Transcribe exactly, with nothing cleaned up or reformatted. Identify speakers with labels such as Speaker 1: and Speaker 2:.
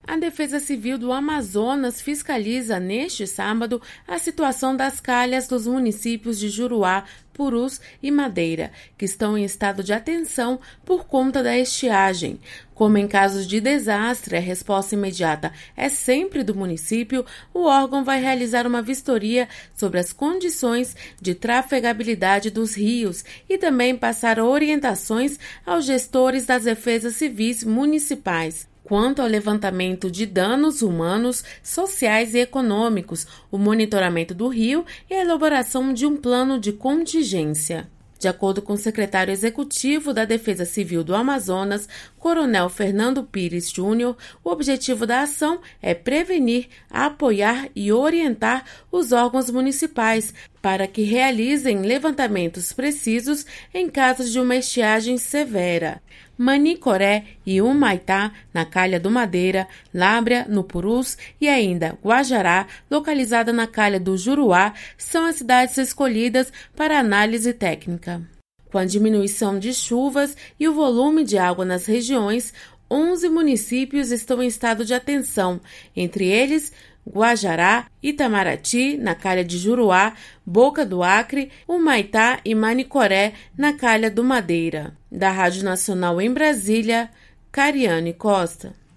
Speaker 1: A Defesa Civil do Amazonas fiscaliza neste sábado a situação das calhas dos municípios de Juruá, Purus e Madeira, que estão em estado de atenção por conta da estiagem. Como em casos de desastre, a resposta imediata é sempre do município, o órgão vai realizar uma vistoria sobre as condições de trafegabilidade dos rios e também passar orientações aos gestores das defesas civis municipais. Quanto ao levantamento de danos humanos, sociais e econômicos, o monitoramento do rio e a elaboração de um plano de contingência. De acordo com o secretário executivo da Defesa Civil do Amazonas, Coronel Fernando Pires Júnior, o objetivo da ação é prevenir, apoiar e orientar os órgãos municipais para que realizem levantamentos precisos em casos de uma estiagem severa. Manicoré e Humaitá, na Calha do Madeira, Lábrea, no Purus e ainda Guajará, localizada na Calha do Juruá, são as cidades escolhidas para análise técnica. Com a diminuição de chuvas e o volume de água nas regiões, onze municípios estão em estado de atenção, entre eles Guajará, Itamarati, na Calha de Juruá, Boca do Acre, Humaitá e Manicoré, na Calha do Madeira. Da Rádio Nacional em Brasília, Cariane Costa.